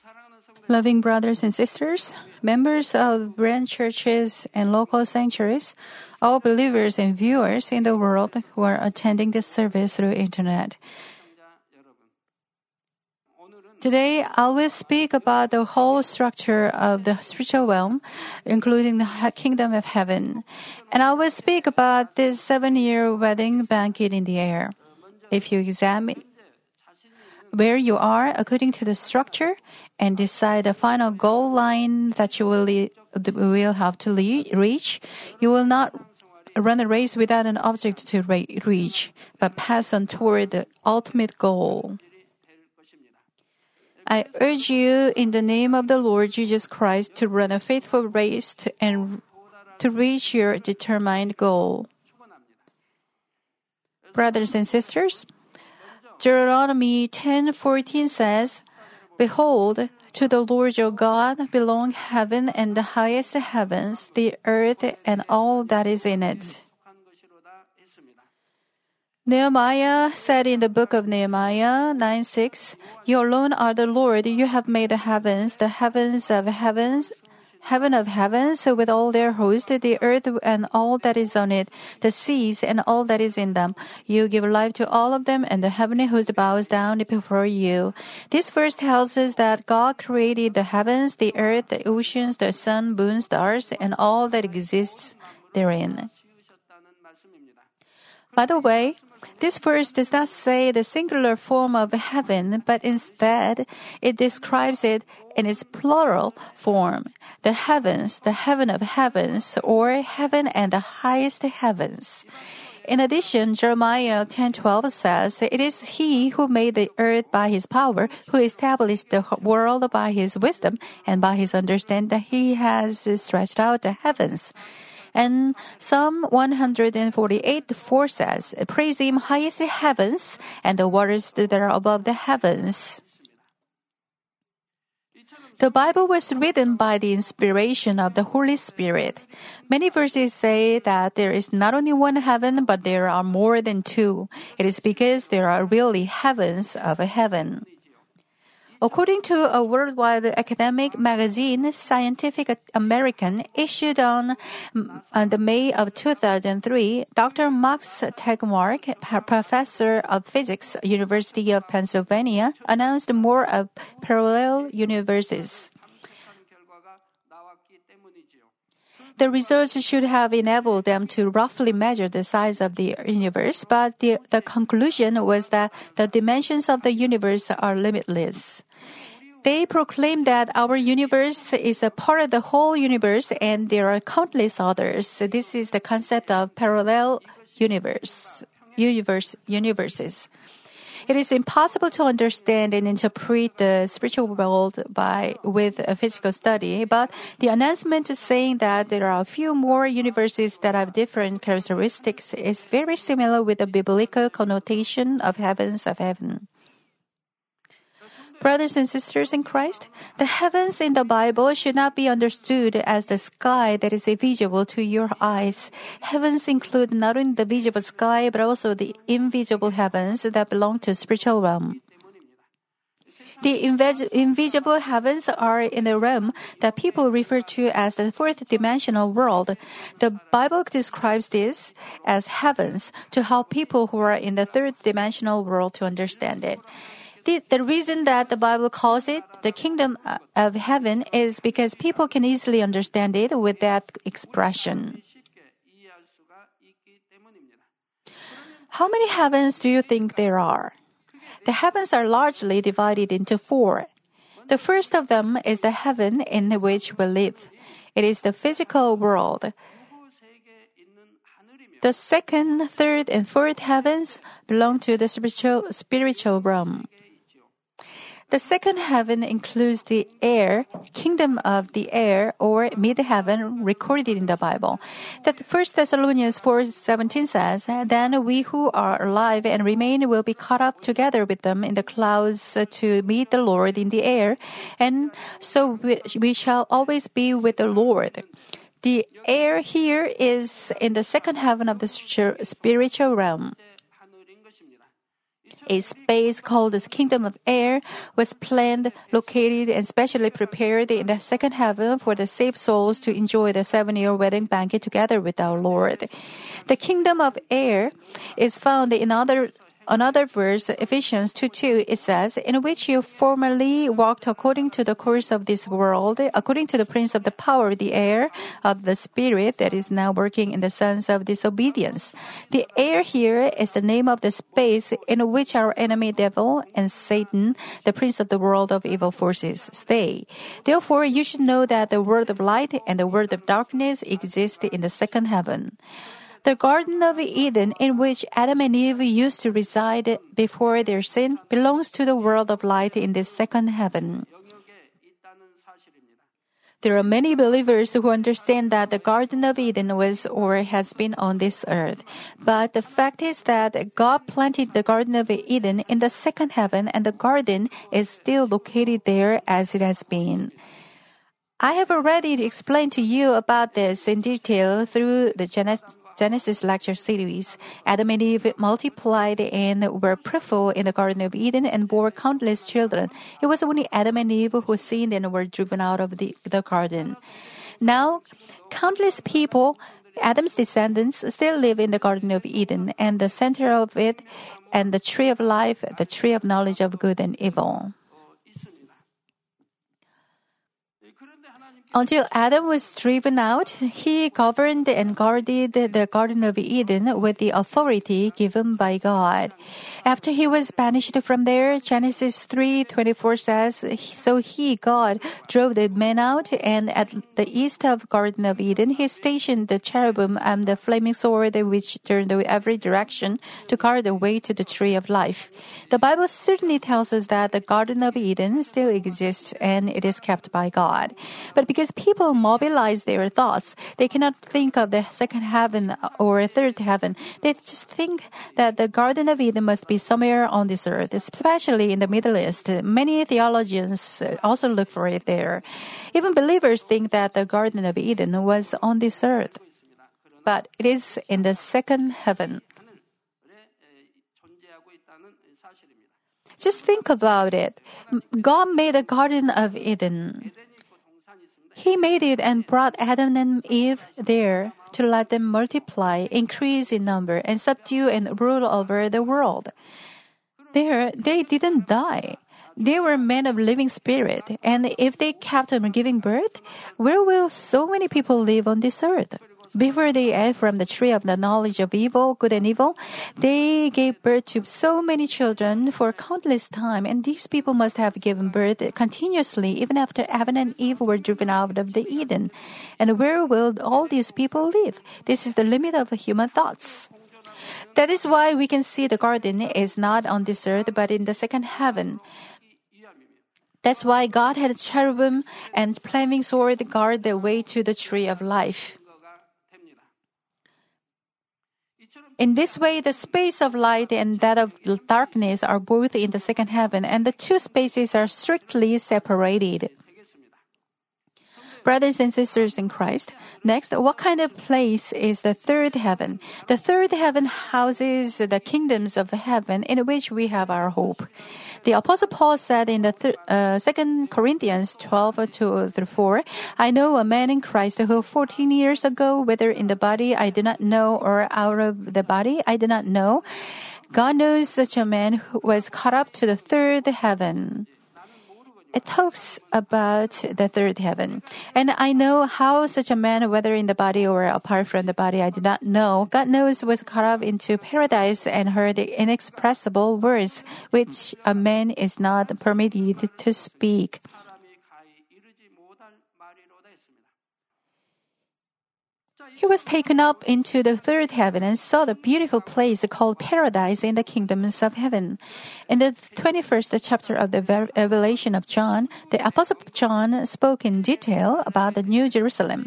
Loving brothers and sisters, members of branch churches and local sanctuaries, all believers and viewers in the world who are attending this service through internet. Today, I will speak about the whole structure of the spiritual realm, including the kingdom of heaven. And I will speak about this 7-year wedding banquet in the air. If you examine where you are according to the structure and decide the final goal line that you will have to reach, you will not run a race without an object to reach, but pass on toward the ultimate goal. I urge you in the name of the Lord Jesus Christ to run a faithful race and to reach your determined goal. Brothers and sisters, Deuteronomy 10:14 says, "Behold, to the Lord your God belong heaven and the highest heavens, the earth and all that is in it." Nehemiah said in the book of Nehemiah 9:6, "You alone are the Lord, you have made the heavens of heavens, heaven of heavens with all their host, the earth and all that is on it, the seas and all that is in them. You give life to all of them, and the heavenly host bows down before you." This verse tells us that God created the heavens, the earth, the oceans, the sun, moon, stars, and all that exists therein. By the way, this verse does not say the singular form of heaven, but instead it describes it in its plural form, the heavens, the heaven of heavens, or heaven and the highest heavens. In addition, Jeremiah 10:12 says, "It is He who made the earth by His power, who established the world by His wisdom, and by His understanding He has stretched out the heavens." And Psalm 148:4 says, "Praise Him, highest heavens, and the waters that are above the heavens." The Bible was written by the inspiration of the Holy Spirit. Many verses say that there is not only one heaven, but there are more than two. It is because there are really heavens of heaven. According to a worldwide academic magazine, Scientific American, issued on the May of 2003, Dr. Max Tegmark, professor of physics, University of Pennsylvania, announced more of parallel universes. The results should have enabled them to roughly measure the size of the universe, but the conclusion was that the dimensions of the universe are limitless. They proclaim that our universe is a part of the whole universe and there are countless others. This is the concept of parallel universes. It is impossible to understand and interpret the spiritual world with a physical study, but the announcement saying that there are a few more universes that have different characteristics is very similar with the biblical connotation of heavens of heaven. Brothers and sisters in Christ, the heavens in the Bible should not be understood as the sky that is visible to your eyes. Heavens include not only the visible sky, but also the invisible heavens that belong to spiritual realm. The invisible heavens are in the realm that people refer to as the fourth dimensional world. The Bible describes this as heavens to help people who are in the third dimensional world to understand it. The reason that the Bible calls it the kingdom of heaven is because people can easily understand it with that expression. How many heavens do you think there are? The heavens are largely divided into 4. The first of them is the heaven in which we live. It is the physical world. The second, third, and fourth heavens belong to the spiritual realm. The second heaven includes the air, kingdom of the air, or mid-heaven, recorded in the Bible. That 1 Thessalonians 4:17 says, "Then we who are alive and remain will be caught up together with them in the clouds to meet the Lord in the air, and so we shall always be with the Lord." The air here is in the second heaven of the spiritual realm. A space called the Kingdom of Air was planned, located, and specially prepared in the second heaven for the saved souls to enjoy the 7-year wedding banquet together with our Lord. The Kingdom of Air is found in another verse, Ephesians 2:2, it says, "In which you formerly walked according to the course of this world, according to the prince of the power of the air, of the spirit that is now working in the sons of disobedience." The air here is the name of the space in which our enemy devil and Satan, the prince of the world of evil forces, stay. Therefore, you should know that the world of light and the world of darkness exist in the second heaven. The Garden of Eden, in which Adam and Eve used to reside before their sin, belongs to the world of light in this second heaven. There are many believers who understand that the Garden of Eden was or has been on this earth. But the fact is that God planted the Garden of Eden in the second heaven, and the garden is still located there as it has been. I have already explained to you about this in detail through the Genesis lecture series. Adam and Eve multiplied and were fruitful in the Garden of Eden and bore countless children. It was only Adam and Eve who sinned and were driven out of the garden. Now, countless people, Adam's descendants, still live in the Garden of Eden, and the center of it, and the tree of life, the tree of knowledge of good and evil. Until Adam was driven out, he governed and guarded the Garden of Eden with the authority given by God. After he was banished from there, Genesis 3:24 says, "So he, God, drove the man out, and at the east of Garden of Eden, he stationed the cherubim and the flaming sword which turned every direction to guard the way to the tree of life." The Bible certainly tells us that the Garden of Eden still exists and it is kept by God. But because people mobilize their thoughts, they cannot think of the second heaven or third heaven. They just think that the Garden of Eden must be somewhere on this earth, especially in the Middle East. Many theologians also look for it there. Even believers think that the Garden of Eden was on this earth, but it is in the second heaven. Just think about it. God made the Garden of Eden. He made it and brought Adam and Eve there to let them multiply, increase in number, and subdue and rule over the world. There, they didn't die. They were men of living spirit, and if they kept on giving birth, where will so many people live on this earth? Before they ate from the tree of the knowledge of evil, good and evil, they gave birth to so many children for countless time, and these people must have given birth continuously even after Adam and Eve were driven out of the Eden. And where will all these people live? This is the limit of human thoughts. That is why we can see the garden is not on this earth but in the second heaven. That's why God had cherubim and flaming sword guard the way to the tree of life. In this way, the space of light and that of darkness are both in the second heaven, and the two spaces are strictly separated. Brothers and sisters in Christ, next, what kind of place is the third heaven? The third heaven houses the kingdoms of heaven in which we have our hope. The Apostle Paul said in the 2 Corinthians 12:2-4, "I know a man in Christ who 14 years ago, whether in the body I do not know or out of the body I do not know, God knows such a man who was caught up to the third heaven." It talks about the third heaven. "And I know how such a man, whether in the body or apart from the body, I do not know, God knows, was caught up into paradise and heard the inexpressible words, which a man is not permitted to speak." He was taken up into the third heaven and saw the beautiful place called paradise in the kingdoms of heaven. In the 21st chapter of the Revelation of John, the Apostle John spoke in detail about the New Jerusalem.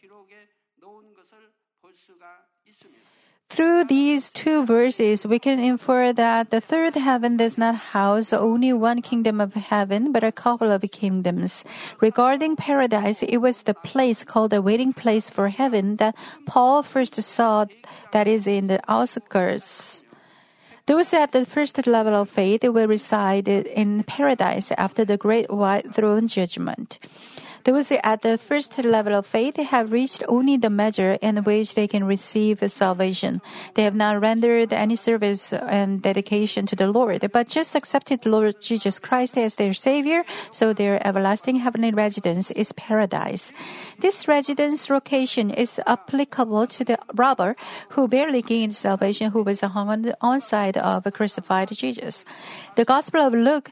Through these two verses, we can infer that the third heaven does not house only one kingdom of heaven, but a couple of kingdoms. Regarding paradise, it was the place called the waiting place for heaven that Paul first saw, that is in the outskirts. Those at the first level of faith will reside in paradise after the great white throne judgment. Those at the first level of faith have reached only the measure in which they can receive salvation. They have not rendered any service and dedication to the Lord, but just accepted the Lord Jesus Christ as their Savior, so their everlasting heavenly residence is paradise. This residence location is applicable to the robber who barely gained salvation, who was hung on the side of a crucified Jesus. The Gospel of Luke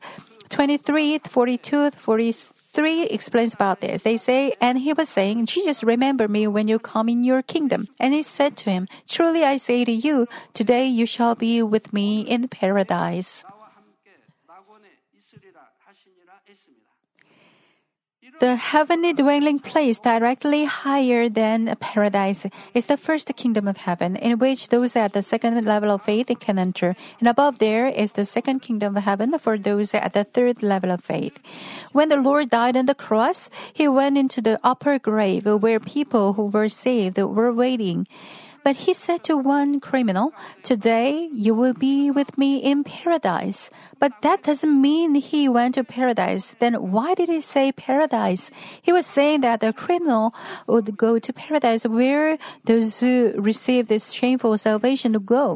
23:42-43 explains about this. They say, and he was saying, Jesus, remember me when you come in your kingdom. And he said to him, truly I say to you, today you shall be with me in paradise. The heavenly dwelling place directly higher than paradise is the first kingdom of heaven, in which those at the second level of faith can enter. And above there is the second kingdom of heaven for those at the third level of faith. When the Lord died on the cross, he went into the upper grave where people who were saved were waiting. But he said to one criminal, today you will be with me in paradise. But that doesn't mean he went to paradise. Then why did he say paradise? He was saying that the criminal would go to paradise where those who receive this shameful salvation go.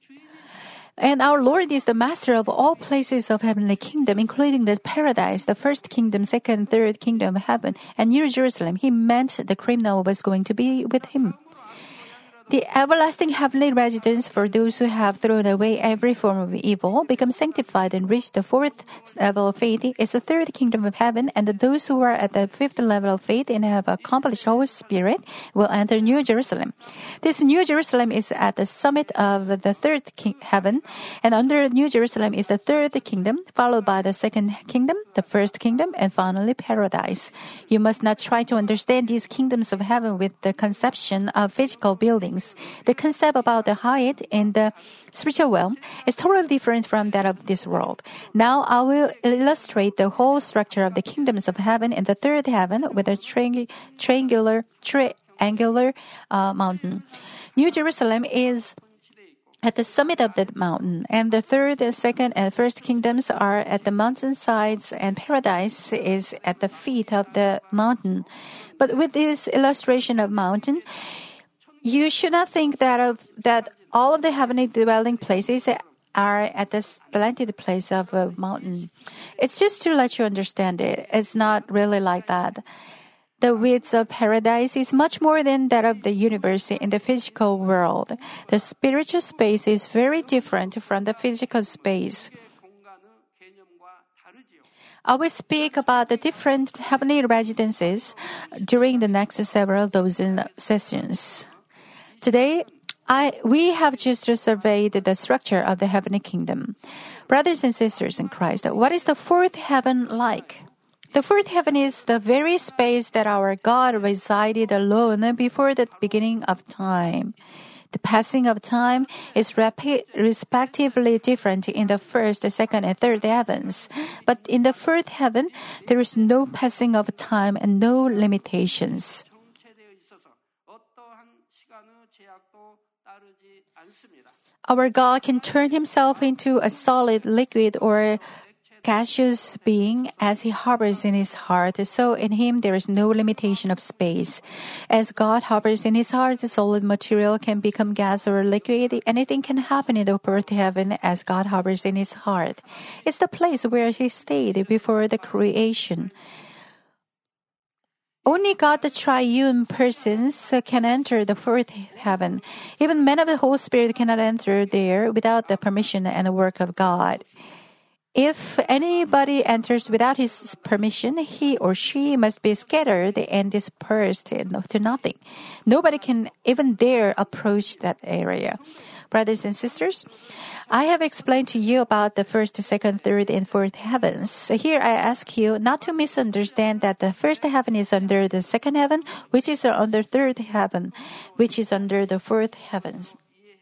And our Lord is the master of all places of heavenly kingdom, including the paradise, the first kingdom, second, third kingdom of heaven, and New Jerusalem. He meant the criminal was going to be with him. The everlasting heavenly residence for those who have thrown away every form of evil, become sanctified, and reach the fourth level of faith is the third kingdom of heaven, and those who are at the fifth level of faith and have accomplished Holy Spirit will enter New Jerusalem. This New Jerusalem is at the summit of the third heaven, and under New Jerusalem is the third kingdom, followed by the second kingdom, the first kingdom, and finally paradise. You must not try to understand these kingdoms of heaven with the conception of physical buildings. The concept about the height in the spiritual realm is totally different from that of this world. Now I will illustrate the whole structure of the kingdoms of heaven in the third heaven with a triangular mountain. New Jerusalem is at the summit of the mountain, and the third, second, and first kingdoms are at the mountain sides, and paradise is at the feet of the mountain. But with this illustration of mountain, you should not think that all of the heavenly dwelling places are at the slanted place of a mountain. It's just to let you understand it. It's not really like that. The width of paradise is much more than that of the universe in the physical world. The spiritual space is very different from the physical space. I will speak about the different heavenly residences during the next several dozen sessions. Today, we have just surveyed the structure of the heavenly kingdom. Brothers and sisters in Christ, what is the fourth heaven like? The fourth heaven is the very space that our God resided alone before the beginning of time. The passing of time is respectively different in the first, second, and third heavens. But in the fourth heaven, there is no passing of time and no limitations. Our God can turn himself into a solid, liquid, or gaseous being as he hovers in his heart. So in him there is no limitation of space. As God hovers in his heart, solid material can become gas or liquid. Anything can happen in the fourth heaven as God hovers in his heart. It's the place where he stayed before the creation. Only God, the triune persons, can enter the fourth heaven. Even men of the Holy Spirit cannot enter there without the permission and the work of God. If anybody enters without his permission, he or she must be scattered and dispersed to nothing. Nobody can even dare approach that area. Brothers and sisters, I have explained to you about the first, second, third, and fourth heavens. Here I ask you not to misunderstand that the first heaven is under the second heaven, which is under third heaven, which is under the fourth heavens.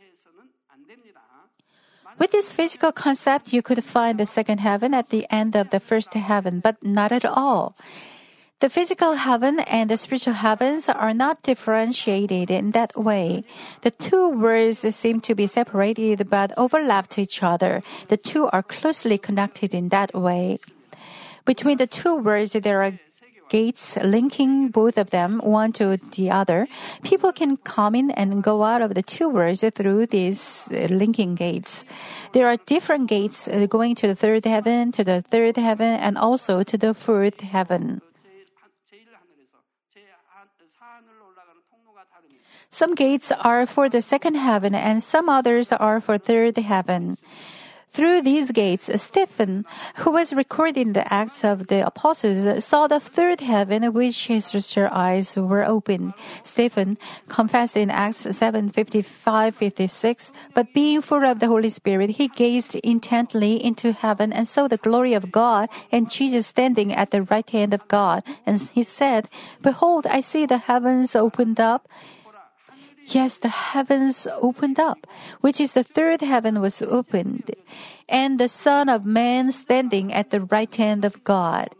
With this physical concept, you could find the second heaven at the end of the first heaven, but not at all. The physical heaven and the spiritual heavens are not differentiated in that way. The two worlds seem to be separated but overlap each other. The two are closely connected in that way. Between the two worlds, there are gates linking both of them one to the other. People can come in and go out of the two worlds through these linking gates. There are different gates going to the third heaven, and also to the fourth heaven. Some gates are for the second heaven and some others are for third heaven. Through these gates, Stephen, who was recorded in the Acts of the Apostles, saw the third heaven which his spiritual eyes were opened. Stephen confessed in Acts 7:55-56, but being full of the Holy Spirit, he gazed intently into heaven and saw the glory of God and Jesus standing at the right hand of God. And he said, "Behold, I see the heavens opened up." Yes, the heavens opened up, which is the third heaven was opened, and the Son of Man standing at the right hand of God.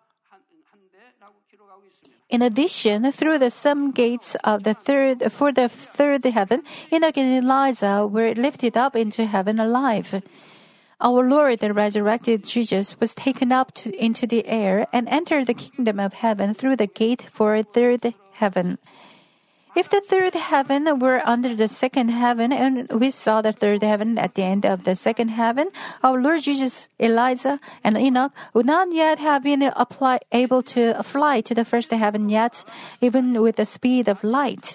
In addition, through the some gates of the third heaven, Enoch and Elijah were lifted up into heaven alive. Our Lord, the resurrected Jesus, was taken up into the air and entered the kingdom of heaven through the gate for third heaven. If the third heaven were under the second heaven and we saw the third heaven at the end of the second heaven, our Lord Jesus, Elijah, and Enoch would not yet have been able to fly to the first heaven yet, even with the speed of light.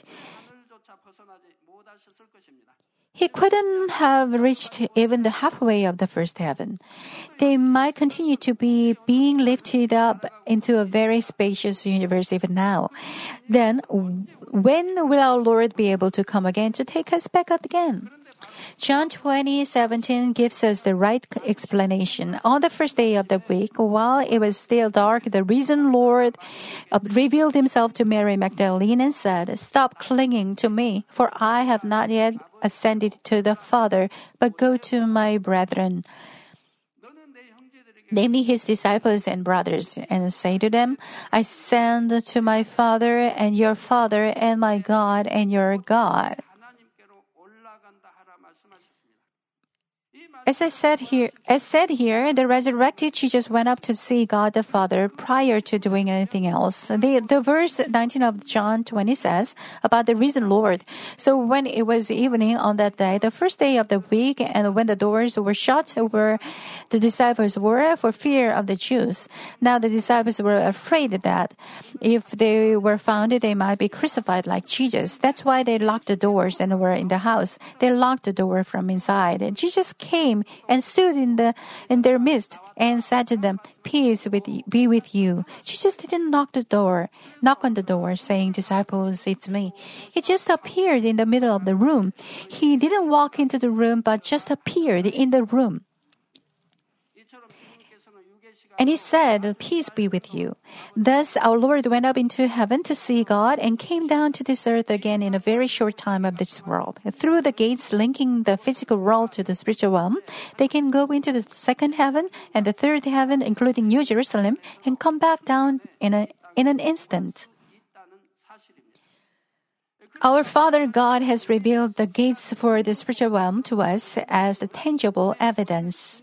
He couldn't have reached even the halfway of the first heaven. They might continue to be being lifted up into a very spacious universe even now. Then, when will our Lord be able to come again to take us back up again? John 20:17 gives us the right explanation. On the first day of the week, while it was still dark, the risen Lord revealed himself to Mary Magdalene and said, "Stop clinging to me, for I have not yet ascended to the Father, but go to my brethren, namely his disciples and brothers, and say to them, I ascend to my Father and your Father, and my God and your God." As said here, the resurrected Jesus went up to see God the Father prior to doing anything else. The verse 19 of John 20 says about the risen Lord. So when it was evening on that day, the first day of the week, and when the doors were shut where the disciples were for fear of the Jews. Now the disciples were afraid that if they were found, they might be crucified like Jesus. That's why they locked the doors and were in the house. They locked the door from inside. And Jesus came and stood in their midst and said to them, "Peace be with you." Jesus didn't knock on the door, saying, "Disciples, it's me." He just appeared in the middle of the room. He didn't walk into the room, but just appeared in the room. And he said, "Peace be with you." Thus, our Lord went up into heaven to see God and came down to this earth again in a very short time of this world. Through the gates linking the physical world to the spiritual realm, they can go into the second heaven and the third heaven, including New Jerusalem, and come back down in an instant. Our Father God has revealed the gates for the spiritual realm to us as the tangible evidence.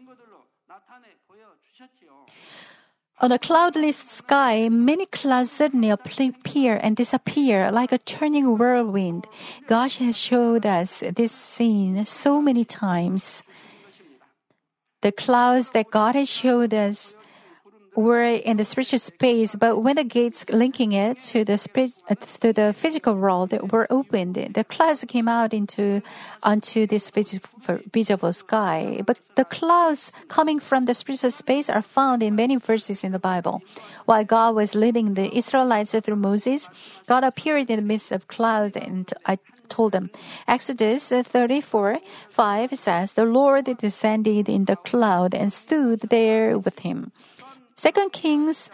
On a cloudless sky, many clouds suddenly appear and disappear like a turning whirlwind. God has showed us this scene so many times. The clouds that God has showed us were in the spiritual space, but when the gates linking it to the physical world were opened, the clouds came out onto this visible sky. But the clouds coming from the spiritual space are found in many verses in the Bible. While God was leading the Israelites through Moses, God appeared in the midst of clouds and told them. Exodus 34:5 says, "The Lord descended in the cloud and stood there with him." 2 Kings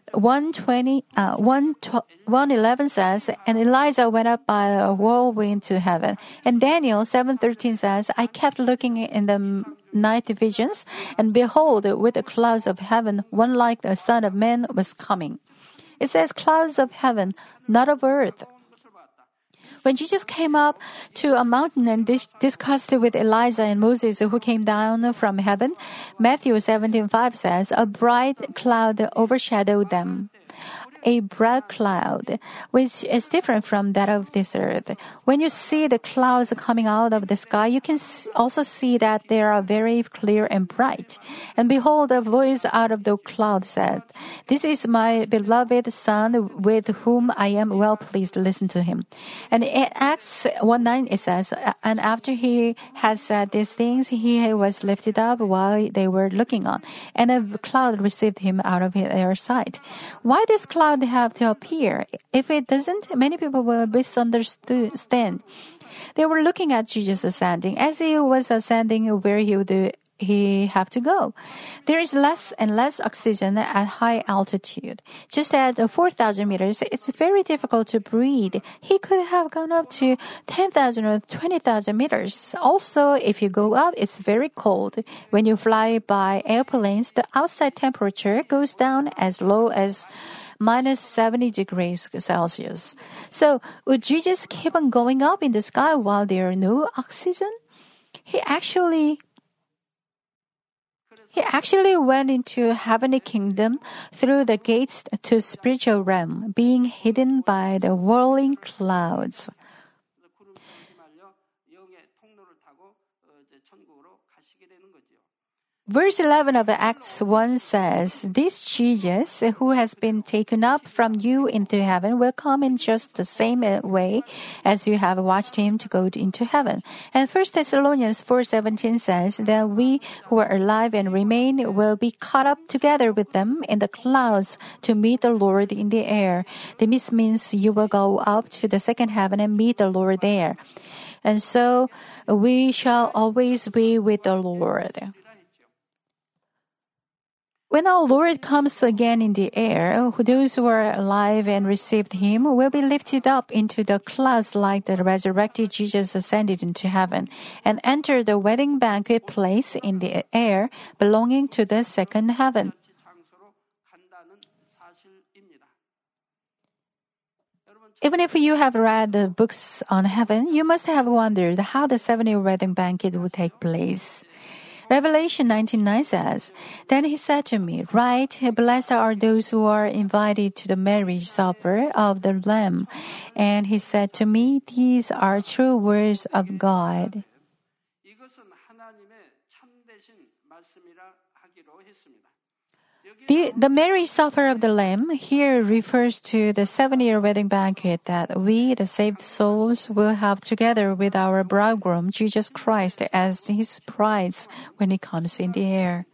1:11 says, "And Elijah went up by a whirlwind to heaven." And Daniel 7:13 says, "I kept looking in the night visions, and behold, with the clouds of heaven, one like the Son of Man was coming." It says clouds of heaven, not of earth. When Jesus came up to a mountain and discussed with Elijah and Moses who came down from heaven, Matthew 17:5 says, a bright cloud overshadowed them. A bright cloud, which is different from that of this earth. When you see the clouds coming out of the sky, you can also see that they are very clear and bright. And behold, a voice out of the cloud said, "This is my beloved Son, with whom I am well pleased. Listen to him." And in Acts 1:9 it says, and after he had said these things, he was lifted up while they were looking on, and a cloud received him out of their sight. Why this cloud have to appear? If it doesn't, many people will misunderstand. They were looking at Jesus ascending. As he was ascending, where he have to go? There is less and less oxygen at high altitude. Just at 4,000 meters, it's very difficult to breathe. He could have gone up to 10,000 or 20,000 meters. Also, if you go up, it's very cold. When you fly by airplanes, the outside temperature goes down as low as minus 70 degrees Celsius. So, would Jesus keep on going up in the sky while there are no oxygen? He actually went into heavenly kingdom through the gates to spiritual realm, being hidden by the whirling clouds. Verse 11 of Acts 1 says, "This Jesus, who has been taken up from you into heaven, will come in just the same way as you have watched him to go into heaven." And 1 Thessalonians 4:17 says that we who are alive and remain will be caught up together with them in the clouds to meet the Lord in the air. This means you will go up to the second heaven and meet the Lord there. And so we shall always be with the Lord. When our Lord comes again in the air, those who are alive and received him will be lifted up into the clouds like the resurrected Jesus ascended into heaven and enter the wedding banquet place in the air belonging to the second heaven. Even if you have read the books on heaven, you must have wondered how the 7-year wedding banquet would take place. Revelation 19:9 says, "Then he said to me, 'Write, blessed are those who are invited to the marriage supper of the Lamb.' And he said to me, 'These are true words of God.'" The marriage supper of the Lamb here refers to the 7-year wedding banquet that we, the saved souls, will have together with our bridegroom, Jesus Christ, as his brides when he comes in the air.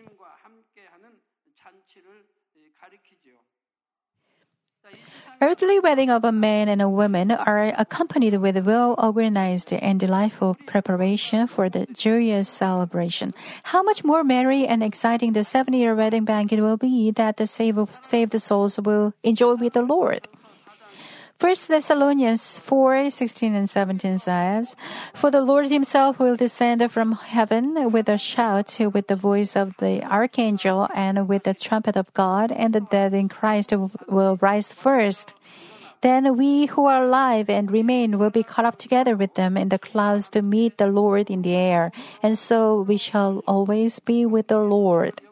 Earthly wedding of a man and a woman are accompanied with well-organized and delightful preparation for the joyous celebration. How much more merry and exciting the 7-year wedding banquet will be that the saved souls will enjoy with the Lord. 1 Thessalonians 4:16 and 17 says, "For the Lord himself will descend from heaven with a shout, with the voice of the archangel, and with the trumpet of God, and the dead in Christ will rise first. Then we who are alive and remain will be caught up together with them in the clouds to meet the Lord in the air, and so we shall always be with the Lord."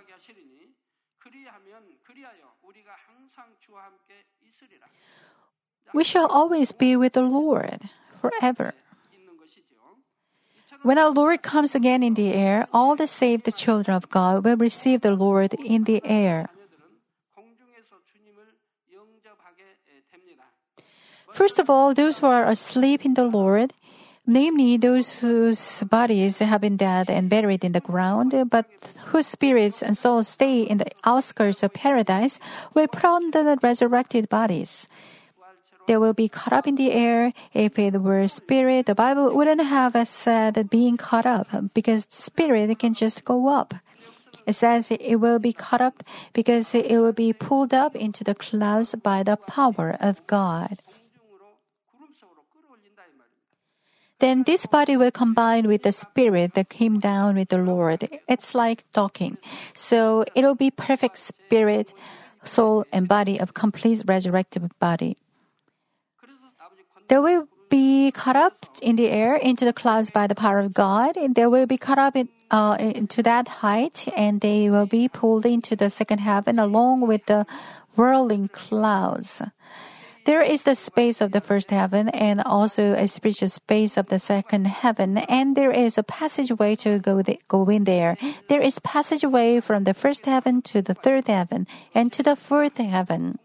We shall always be with the Lord forever. When our Lord comes again in the air, all the saved children of God will receive the Lord in the air. First of all, those who are asleep in the Lord, namely those whose bodies have been dead and buried in the ground, but whose spirits and souls stay in the outskirts of paradise, will put on the resurrected bodies. They will be caught up in the air. If it were spirit, the Bible wouldn't have said being caught up, because spirit can just go up. It says it will be caught up because it will be pulled up into the clouds by the power of God. Then this body will combine with the spirit that came down with the Lord. It's like talking. So it will be perfect spirit soul and body of complete resurrected body. They will be caught up in the air into the clouds by the power of God. They will be caught up into that height, and they will be pulled into the second heaven along with the whirling clouds. There is the space of the first heaven and also a spiritual space of the second heaven, and there is a passageway to go in there. There is passageway from the first heaven to the third heaven and to the fourth heaven.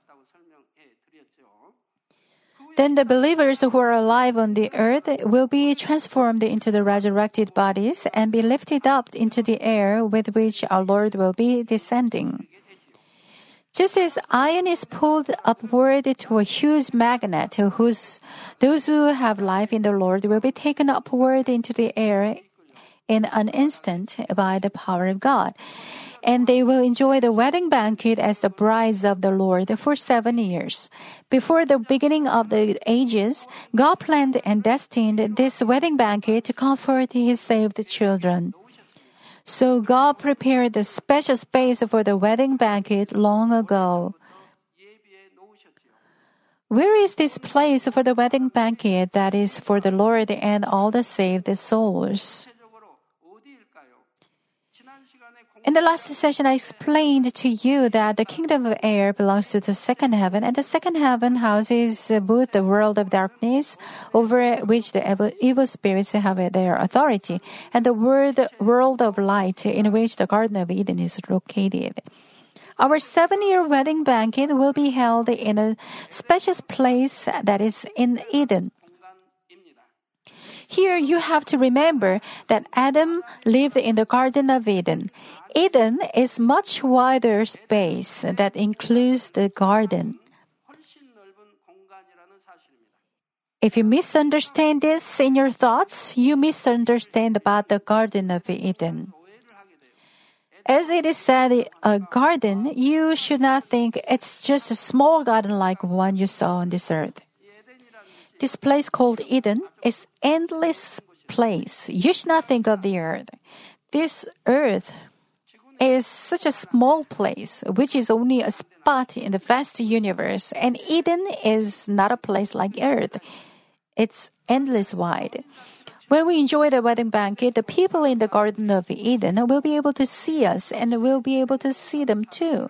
Then the believers who are alive on the earth will be transformed into the resurrected bodies and be lifted up into the air with which our Lord will be descending. Just as iron is pulled upward to a huge magnet, those who have life in the Lord will be taken upward into the air in an instant by the power of God. And they will enjoy the wedding banquet as the brides of the Lord for 7 years. Before the beginning of the ages, God planned and destined this wedding banquet to comfort His saved children. So God prepared the special space for the wedding banquet long ago. Where is this place for the wedding banquet that is for the Lord and all the saved souls? In the last session, I explained to you that the kingdom of air belongs to the second heaven, and the second heaven houses both the world of darkness, over which the evil spirits have their authority, and the world of light, in which the Garden of Eden is located. Our 7-year wedding banquet will be held in a special place that is in Eden. Here you have to remember that Adam lived in the Garden of Eden. Eden is much wider space that includes the garden. If you misunderstand this in your thoughts, you misunderstand about the Garden of Eden. As it is said, a garden, you should not think it's just a small garden like one you saw on this earth. This place called Eden is endless place. You should not think of the earth. This earth is such a small place, which is only a spot in the vast universe. And Eden is not a place like earth. It's endless wide. When we enjoy the wedding banquet, the people in the Garden of Eden will be able to see us and we'll be able to see them too.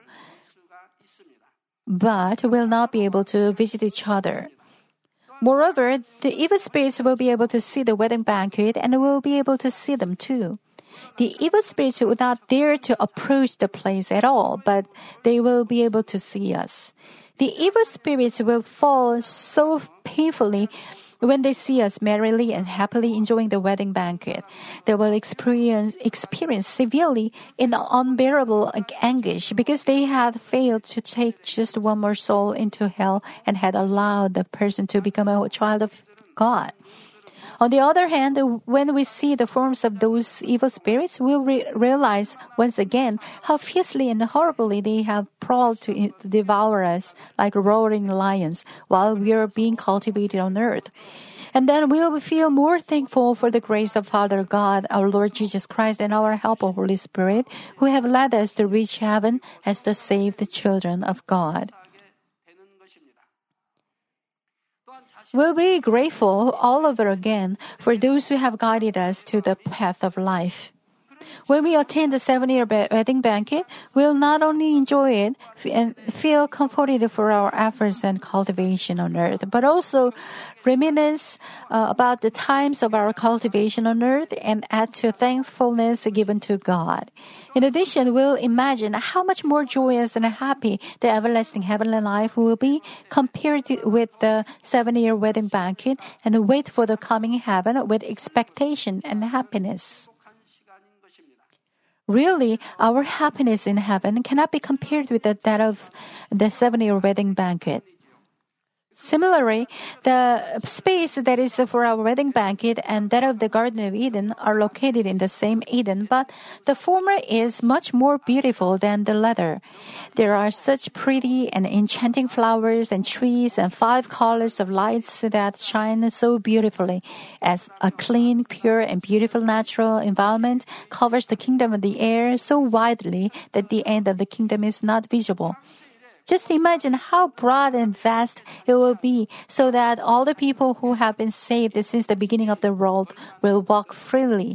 But will not be able to visit each other. Moreover, the evil spirits will be able to see the wedding banquet and will be able to see them too. The evil spirits would not dare to approach the place at all, but they will be able to see us. The evil spirits will fall so painfully when they see us merrily and happily enjoying the wedding banquet. They will experience severely in unbearable anguish because they had failed to take just one more soul into hell and had allowed the person to become a child of God. On the other hand, when we see the forms of those evil spirits, we'll realize once again how fiercely and horribly they have prowled to devour us like roaring lions while we are being cultivated on earth. And then we will feel more thankful for the grace of Father God, our Lord Jesus Christ, and our helper Holy Spirit, who have led us to reach heaven as the saved children of God. We'll be grateful all over again for those who have guided us to the path of life. When we attend the 7-year wedding banquet, we'll not only enjoy it and feel comforted for our efforts and cultivation on earth, but also reminisce about the times of our cultivation on earth and add to thankfulness given to God. In addition, we'll imagine how much more joyous and happy the everlasting heavenly life will be compared with the 7-year wedding banquet and wait for the coming heaven with expectation and happiness. Really, our happiness in heaven cannot be compared with that of the 7-year wedding banquet. Similarly, the space that is for our wedding banquet and that of the Garden of Eden are located in the same Eden, but the former is much more beautiful than the latter. There are such pretty and enchanting flowers and trees and 5 colors of lights that shine so beautifully, as a clean, pure, and beautiful natural environment covers the kingdom of the air so widely that the end of the kingdom is not visible. Just imagine how broad and vast it will be so that all the people who have been saved since the beginning of the world will walk freely.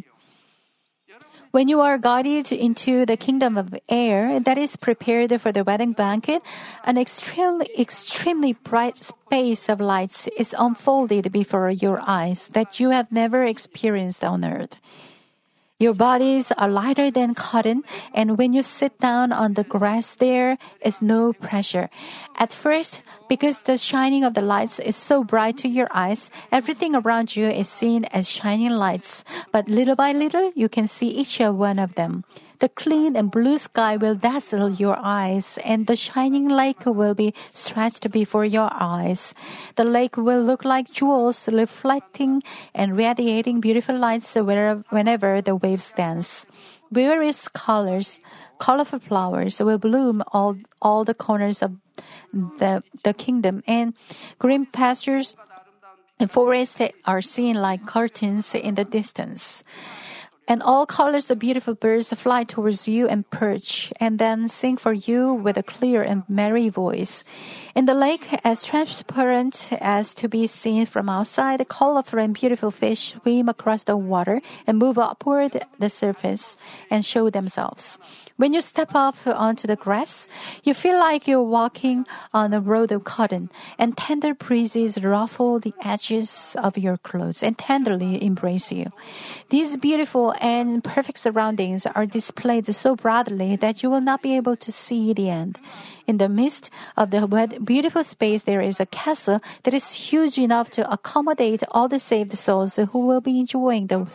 When you are guided into the kingdom of air that is prepared for the wedding banquet, an extremely bright space of lights is unfolded before your eyes that you have never experienced on earth. Your bodies are lighter than cotton, and when you sit down on the grass there is no pressure. At first, because the shining of the lights is so bright to your eyes, everything around you is seen as shining lights. But little by little, you can see each one of them. The clean and blue sky will dazzle your eyes, and the shining lake will be stretched before your eyes. The lake will look like jewels, reflecting and radiating beautiful lights whenever the waves dance. Various colorful flowers will bloom all the corners of the kingdom, and green pastures and forests are seen like curtains in the distance. And all colors of beautiful birds fly towards you and perch, and then sing for you with a clear and merry voice. In the lake, as transparent as to be seen from outside, colorful and beautiful fish swim across the water and move upward the surface and show themselves. When you step off onto the grass, you feel like you're walking on a road of cotton, and tender breezes ruffle the edges of your clothes and tenderly embrace you. These beautiful and perfect surroundings are displayed so broadly that you will not be able to see the end. In the midst of the beautiful space, there is a castle that is huge enough to accommodate all the saved souls who will be enjoying the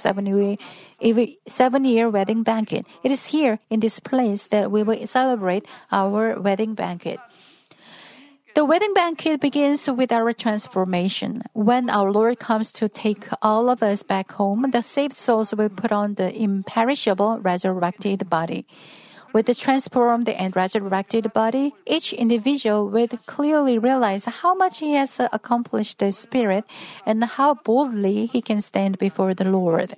7-year wedding banquet. It is here, in this place, that we will celebrate our wedding banquet. The wedding banquet begins with our transformation. When our Lord comes to take all of us back home, the saved souls will put on the imperishable resurrected body. With the transformed and resurrected body, each individual will clearly realize how much he has accomplished in the Spirit and how boldly he can stand before the Lord.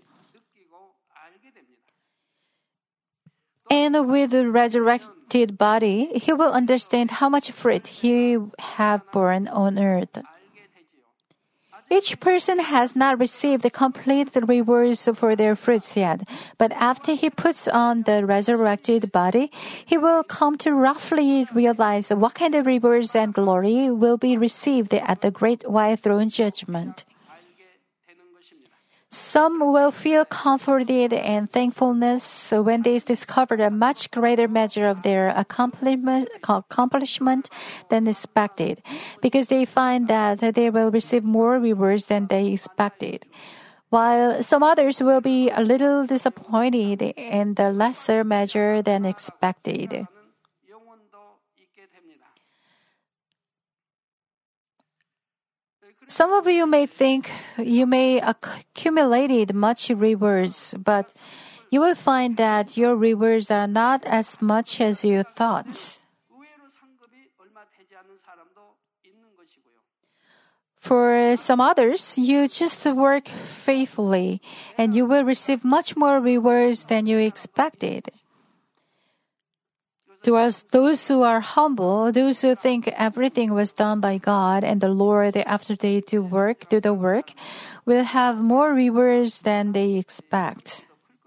And with the resurrected body, he will understand how much fruit he have borne on earth. Each person has not received the complete rewards for their fruits yet, but after he puts on the resurrected body, he will come to roughly realize what kind of rewards and glory will be received at the great white throne judgment. Some will feel comforted and thankfulness when they discover a much greater measure of their accomplishment than expected, because they find that they will receive more rewards than they expected. While some others will be a little disappointed in the lesser measure than expected. Some of you may think you may accumulated much rewards, but you will find that your rewards are not as much as you thought. For some others, you just work faithfully, and you will receive much more rewards than you expected. To us, those who are humble, those who think everything was done by God and the Lord after they do the work, will have more rewards than they expect.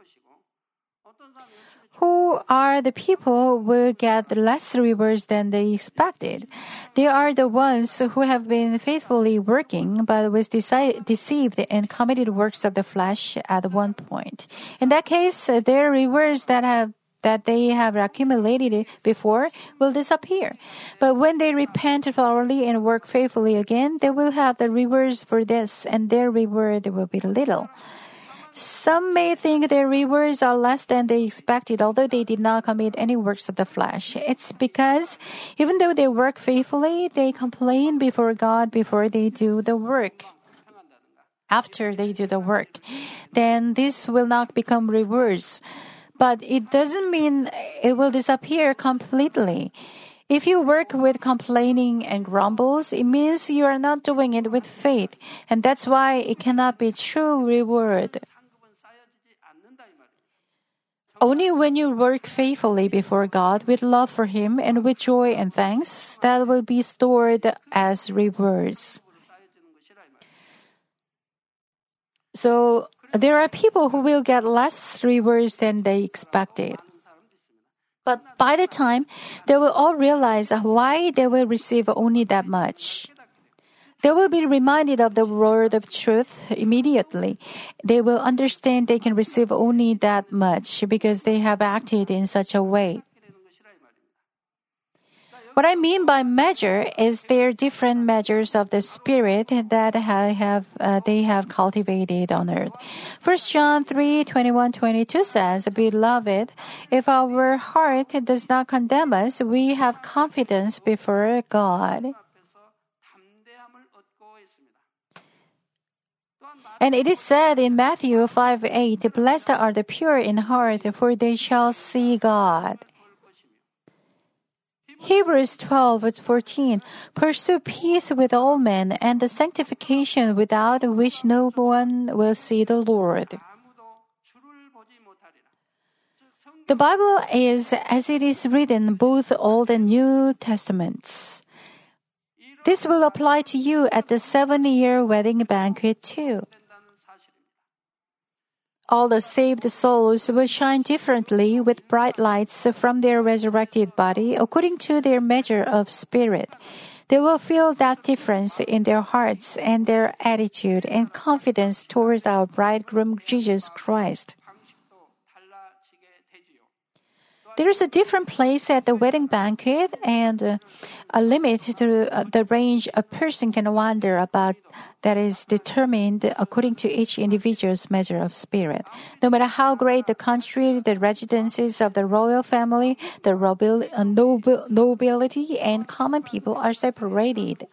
Who are the people will get less rewards than they expected? They are the ones who have been faithfully working but was deceived and committed works of the flesh at one point. In that case, their rewards that they have accumulated before will disappear. But when they repent thoroughly and work faithfully again, they will have the rewards for this, and their reward will be little. Some may think their rewards are less than they expected, although they did not commit any works of the flesh. It's because even though they work faithfully, they complain before God before they do the work. After they do the work, then this will not become rewards. But it doesn't mean it will disappear completely. If you work with complaining and grumbles, it means you are not doing it with faith, and that's why it cannot be true reward. Only when you work faithfully before God with love for Him and with joy and thanks, that will be stored as rewards. So, there are people who will get less rewards than they expected. But by the time, they will all realize why they will receive only that much. They will be reminded of the word of truth immediately. They will understand they can receive only that much because they have acted in such a way. What I mean by measure is there are different measures of the Spirit that they have cultivated on earth. 1 John 3:21-22 says, "Beloved, if our heart does not condemn us, we have confidence before God." And it is said in Matthew 5:8, "Blessed are the pure in heart, for they shall see God." Hebrews 12:14, "Pursue peace with all men and the sanctification without which no one will see the Lord." The Bible is as it is written, both Old and New Testaments. This will apply to you at the 7-year wedding banquet too. All the saved souls will shine differently with bright lights from their resurrected body according to their measure of spirit. They will feel that difference in their hearts and their attitude and confidence towards our bridegroom Jesus Christ. There is a different place at the wedding banquet and a limit to the range a person can wander about that is determined according to each individual's measure of spirit. No matter how great the country, the residences of the royal family, the nobility, and common people are separated.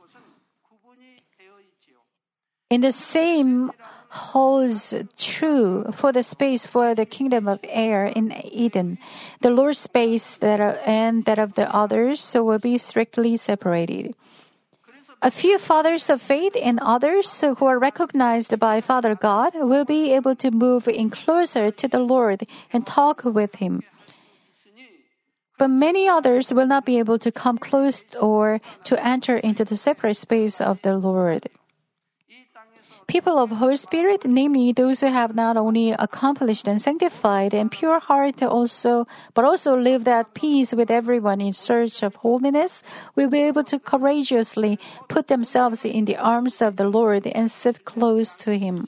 In the same holds true for the space for the kingdom of air in Eden. The Lord's space and that of the others will be strictly separated. A few fathers of faith and others who are recognized by Father God will be able to move in closer to the Lord and talk with Him. But many others will not be able to come close or to enter into the separate space of the Lord. People of Holy Spirit, namely those who have not only accomplished and sanctified and pure heart but also lived at peace with everyone in search of holiness, will be able to courageously put themselves in the arms of the Lord and sit close to Him.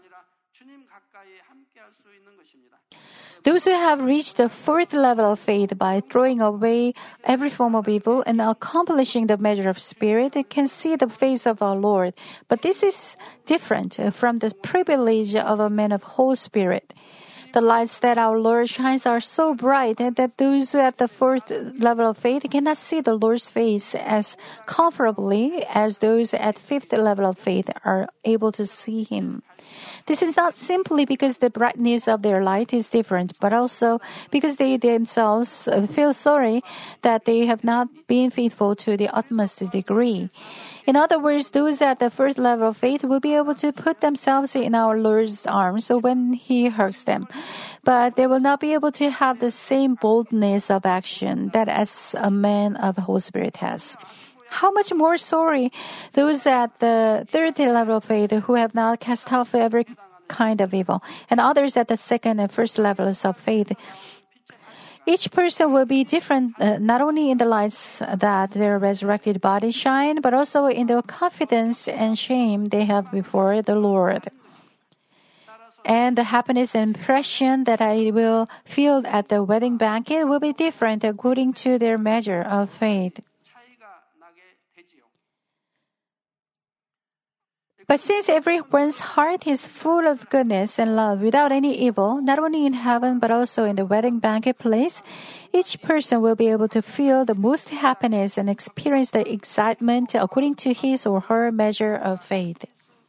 Those who have reached the 4th level of faith by throwing away every form of evil and accomplishing the measure of spirit can see the face of our Lord. But this is different from the privilege of a man of whole spirit. The lights that our Lord shines are so bright that those at the 4th level of faith cannot see the Lord's face as comfortably as those at 5th level of faith are able to see Him. This is not simply because the brightness of their light is different, but also because they themselves feel sorry that they have not been faithful to the utmost degree. In other words, those at the 1st level of faith will be able to put themselves in our Lord's arms when He hugs them. But they will not be able to have the same boldness of action that as a man of the Holy Spirit has. How much more sorry those at the 3rd level of faith who have not cast off every kind of evil, and others at the 2nd and 1st levels of faith. Each person will be different not only in the lights that their resurrected bodies shine, but also in the confidence and shame they have before the Lord. And the happiness and impression that I will feel at the wedding banquet will be different according to their measure of faith. But since everyone's heart is full of goodness and love without any evil, not only in heaven but also in the wedding banquet place, each person will be able to feel the most happiness and experience the excitement according to his or her measure of faith.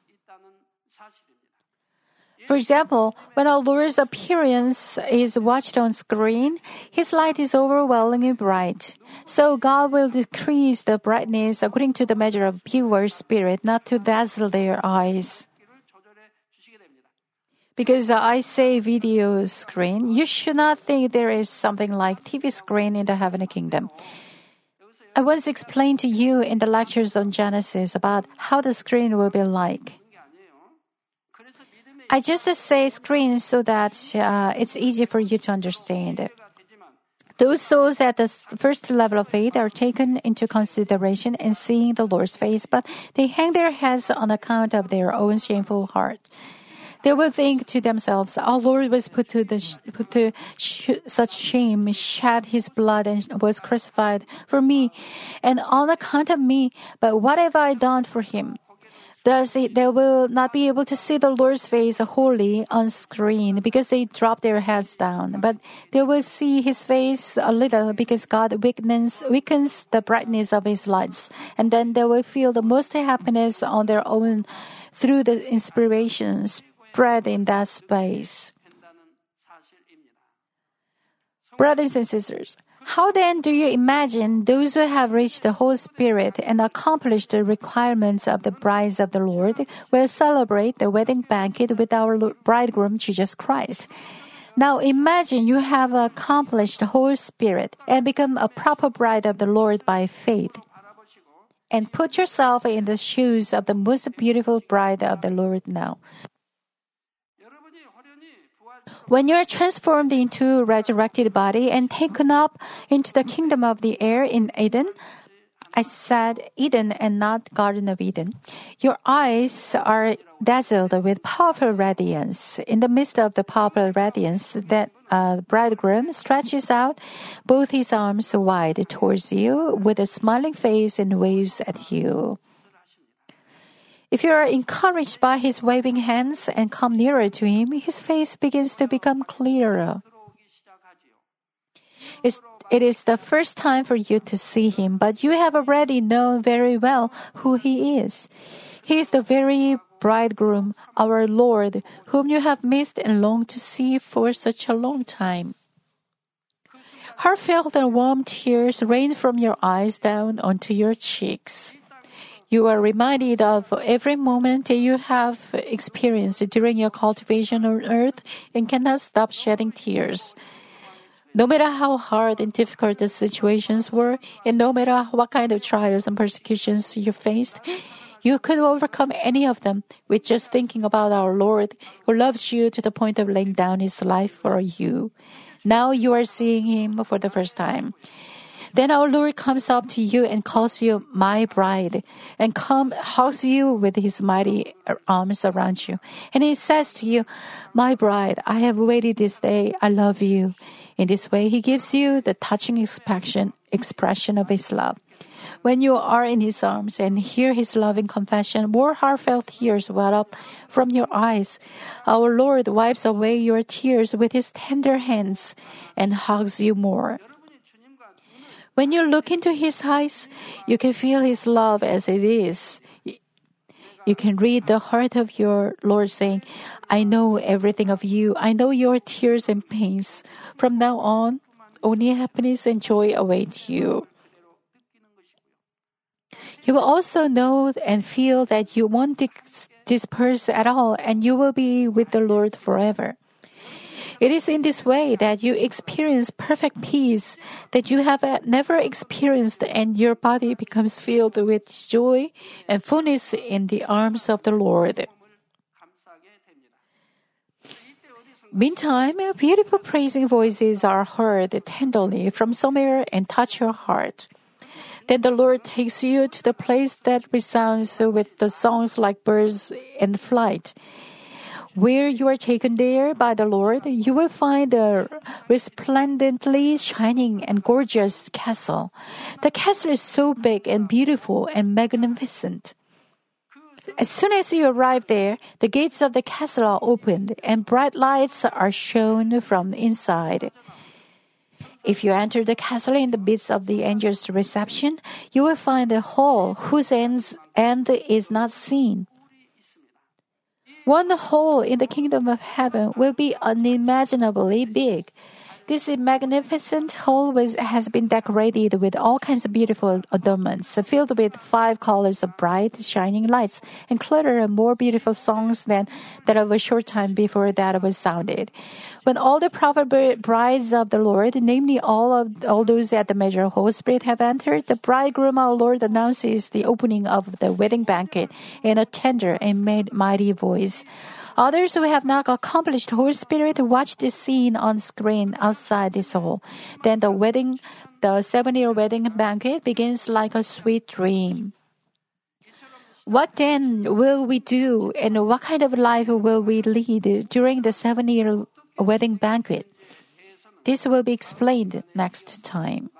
For example, when our Lord's appearance is watched on screen, His light is overwhelmingly bright. So God will decrease the brightness according to the measure of viewer's spirit, not to dazzle their eyes. Because I say video screen, you should not think there is something like TV screen in the heavenly kingdom. I once explained to you in the lectures on Genesis about how the screen will be like. I just say screen so that it's easy for you to understand. Those souls at the first level of faith are taken into consideration in seeing the Lord's face, but they hang their heads on account of their own shameful heart. They will think to themselves, "Our Lord was put to such shame, shed His blood, and was crucified for me, and on account of me. But what have I done for Him?" Thus, they will not be able to see the Lord's face wholly on screen because they drop their heads down. But they will see His face a little because God weakens the brightness of His lights. And then they will feel the most happiness on their own through the inspiration spread in that space. Brothers and sisters, how then do you imagine those who have reached the Holy Spirit and accomplished the requirements of the brides of the Lord will celebrate the wedding banquet with our bridegroom Jesus Christ? Now imagine you have accomplished the Holy Spirit and become a proper bride of the Lord by faith. And put yourself in the shoes of the most beautiful bride of the Lord now. When you are transformed into a resurrected body and taken up into the kingdom of the air in Eden, I said Eden and not Garden of Eden, your eyes are dazzled with powerful radiance. In the midst of the powerful radiance, that bridegroom stretches out both his arms wide towards you with a smiling face and waves at you. If you are encouraged by His waving hands and come nearer to Him, His face begins to become clearer. It is the first time for you to see Him, but you have already known very well who He is. He is the very bridegroom, our Lord, whom you have missed and longed to see for such a long time. Heartfelt and warm tears rain from your eyes down onto your cheeks. You are reminded of every moment that you have experienced during your cultivation on earth and cannot stop shedding tears. No matter how hard and difficult the situations were, and no matter what kind of trials and persecutions you faced, you could overcome any of them with just thinking about our Lord, who loves you to the point of laying down His life for you. Now you are seeing Him for the first time. Then our Lord comes up to you and calls you my bride, and hugs you with His mighty arms around you. And He says to you, my bride, I have waited this day. I love you. In this way, He gives you the touching expression of His love. When you are in His arms and hear His loving confession, more heartfelt tears well up from your eyes. Our Lord wipes away your tears with His tender hands and hugs you more. When you look into His eyes, you can feel His love as it is. You can read the heart of your Lord saying, I know everything of you. I know your tears and pains. From now on, only happiness and joy await you. You will also know and feel that you won't disperse at all, and you will be with the Lord forever. It is in this way that you experience perfect peace that you have never experienced, and your body becomes filled with joy and fullness in the arms of the Lord. Meantime, beautiful praising voices are heard tenderly from somewhere and touch your heart. Then the Lord takes you to the place that resounds with the songs like birds in flight. Where you are taken there by the Lord, you will find a resplendently shining and gorgeous castle. The castle is so big and beautiful and magnificent. As soon as you arrive there, the gates of the castle are opened and bright lights are shown from inside. If you enter the castle in the midst of the angels' reception, you will find a hall whose end is not seen. One hall in the kingdom of heaven will be unimaginably big. This magnificent hall has been decorated with all kinds of beautiful adornments, filled with 5 colors of bright, shining lights, and clutter more beautiful songs than that of a short time before that was sounded. When all the proper brides of the Lord, namely all those at the measure Holy Spirit, have entered, the bridegroom our Lord announces the opening of the wedding banquet in a tender and mighty voice. Others who have not accomplished Holy Spirit watch this scene on screen outside this hall. Then the 7-year wedding banquet begins like a sweet dream. What then will we do, and what kind of life will we lead during the 7-year wedding banquet? This will be explained next time.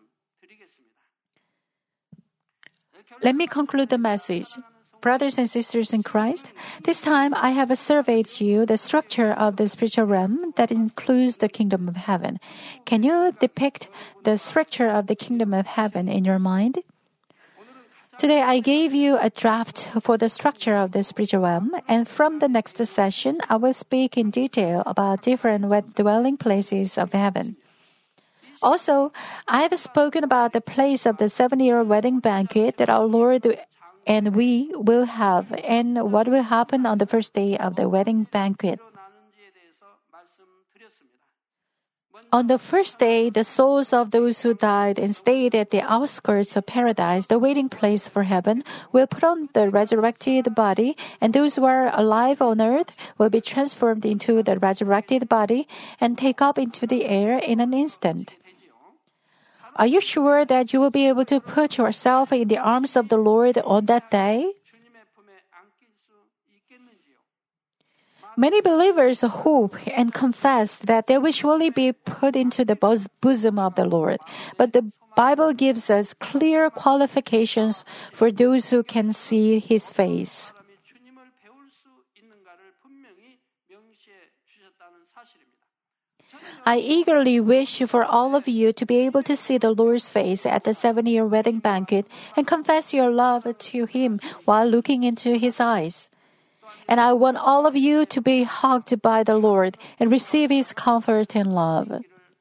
Let me conclude the message. Brothers and sisters in Christ, this time I have surveyed you the structure of the spiritual realm that includes the kingdom of heaven. Can you depict the structure of the kingdom of heaven in your mind? Today I gave you a draft for the structure of the spiritual realm, and from the next session I will speak in detail about different dwelling places of heaven. Also, I have spoken about the place of the 7-year wedding banquet that our Lord and we will have, and what will happen on the first day of the wedding banquet. On the first day, the souls of those who died and stayed at the outskirts of paradise, the waiting place for heaven, will put on the resurrected body, and those who are alive on earth will be transformed into the resurrected body and take up into the air in an instant. Are you sure that you will be able to put yourself in the arms of the Lord on that day? Many believers hope and confess that they will surely be put into the bosom of the Lord. But the Bible gives us clear qualifications for those who can see His face. I eagerly wish for all of you to be able to see the Lord's face at the 7-year wedding banquet and confess your love to Him while looking into His eyes. And I want all of you to be hugged by the Lord and receive His comfort and love.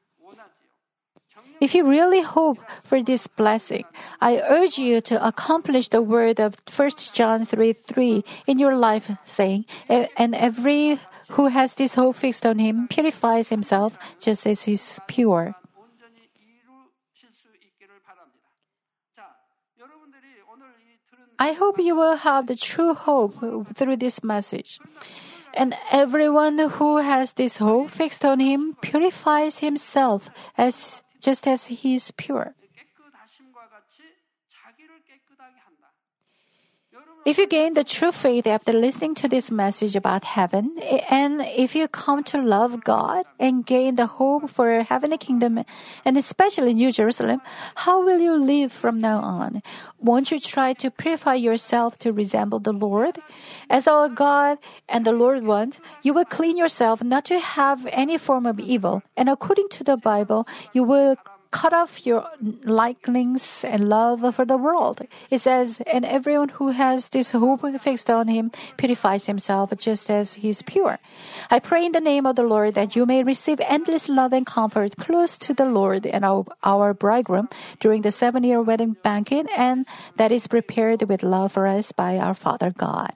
If you really hope for this blessing, I urge you to accomplish the word of 1 John 3:3 in your life, saying, "And every who has this hope fixed on Him purifies himself just as He is pure." I hope you will have the true hope through this message. And everyone who has this hope fixed on Him purifies himself just as He is pure. If you gain the true faith after listening to this message about heaven, and if you come to love God and gain the hope for heavenly kingdom, and especially New Jerusalem, how will you live from now on? Won't you try to purify yourself to resemble the Lord? As our God and the Lord want, you will clean yourself not to have any form of evil, and according to the Bible, you will cut off your likings and love for the world. It says, and everyone who has this hope fixed on Him purifies himself just as He is pure. I pray in the name of the Lord that you may receive endless love and comfort close to the Lord and our bridegroom during the 7-year wedding banquet, and that is prepared with love for us by our Father God.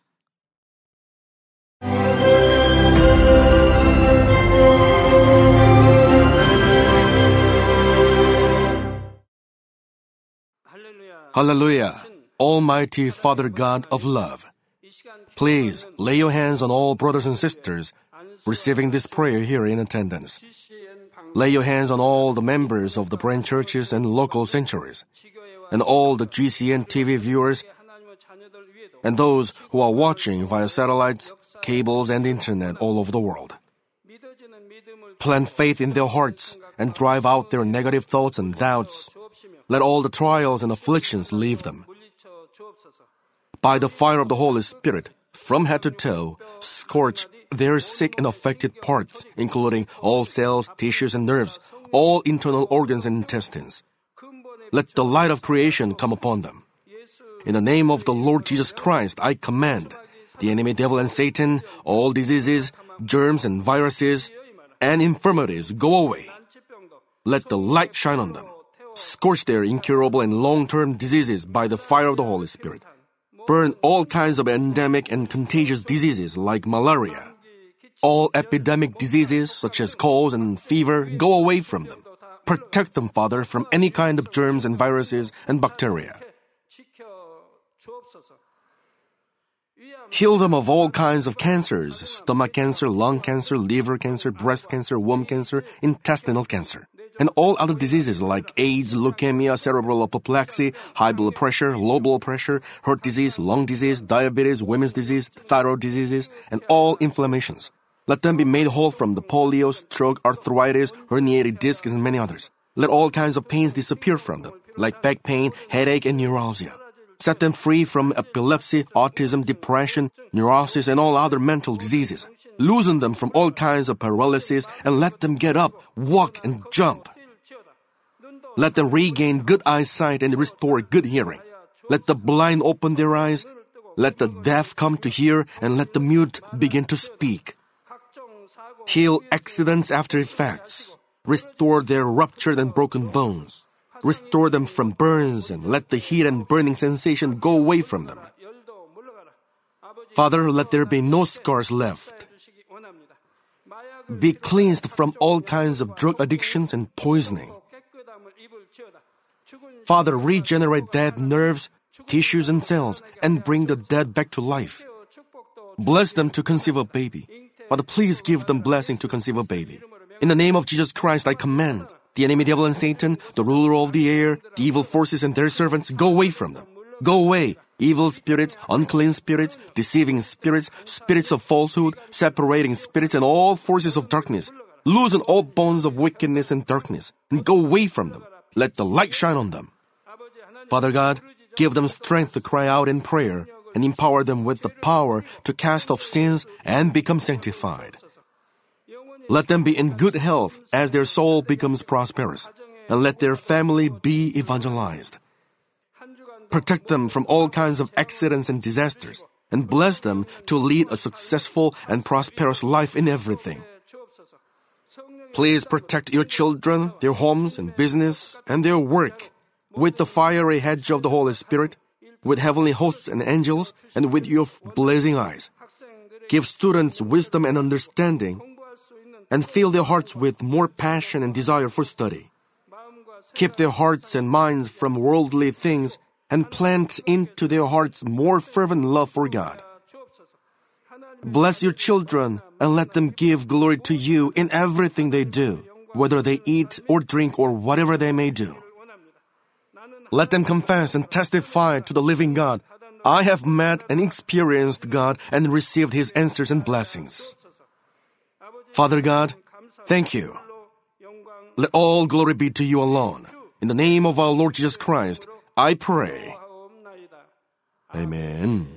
Hallelujah, Almighty Father God of love. Please lay your hands on all brothers and sisters receiving this prayer here in attendance. Lay your hands on all the members of the branch churches and local sanctuaries, and all the GCN TV viewers, and those who are watching via satellites, cables, and internet all over the world. Plant faith in their hearts and drive out their negative thoughts and doubts. Let all the trials and afflictions leave them. by the fire of the Holy Spirit, from head to toe, scorch their sick and affected parts, including all cells, tissues, and nerves, all internal organs and intestines. Let the light of creation come upon them. In the name of the Lord Jesus Christ, I command the enemy devil and Satan, all diseases, germs and viruses, and infirmities go away. Let the light shine on them. Scorch their incurable and long-term diseases by the fire of the Holy Spirit. Burn all kinds of endemic and contagious diseases like malaria. All epidemic diseases such as colds and fever go away from them. Protect them, Father, from any kind of germs and viruses and bacteria. Heal them of all kinds of cancers, stomach cancer, lung cancer, liver cancer, breast cancer, womb cancer, intestinal cancer, and all other diseases like AIDS, leukemia, cerebral apoplexy, high blood pressure, low blood pressure, heart disease, lung disease, diabetes, women's disease, thyroid diseases, and all inflammations. Let them be made whole from the polio, stroke, arthritis, herniated discs, and many others. Let all kinds of pains disappear from them, like back pain, headache, and neuralgia. Set them free from epilepsy, autism, depression, neurosis, and all other mental diseases. Loosen them from all kinds of paralysis and let them get up, walk, and jump. Let them regain good eyesight and restore good hearing. Let the blind open their eyes. Let the deaf come to hear and let the mute begin to speak. Heal accidents after effects. Restore their ruptured and broken bones. Restore them from burns and let the heat and burning sensation go away from them. Father, let there be no scars left. Be cleansed from all kinds of drug addictions and poisoning. Father, regenerate dead nerves, tissues, and cells and bring the dead back to life. Bless them to conceive a baby. Father, please give them blessing to conceive a baby. In the name of Jesus Christ, I command the enemy devil and Satan, the ruler of the air, the evil forces and their servants, go away from them. Go away, evil spirits, unclean spirits, deceiving spirits, spirits of falsehood, separating spirits, and all forces of darkness. Loosen all bonds of wickedness and darkness, and go away from them. Let the light shine on them. Father God, give them strength to cry out in prayer, and empower them with the power to cast off sins and become sanctified. Let them be in good health as their soul becomes prosperous, and let their family be evangelized. Protect them from all kinds of accidents and disasters, and bless them to lead a successful and prosperous life in everything. Please protect your children, their homes and business, and their work with the fiery hedge of the Holy Spirit, with heavenly hosts and angels, and with your blazing eyes. Give students wisdom and understanding, and fill their hearts with more passion and desire for study. Keep their hearts and minds from worldly things and plant into their hearts more fervent love for God. Bless your children and let them give glory to you in everything they do, whether they eat or drink or whatever they may do. Let them confess and testify to the living God, I have met and experienced God and received His answers and blessings. Father God, thank you. Let all glory be to you alone. In the name of our Lord Jesus Christ, I pray. Amen.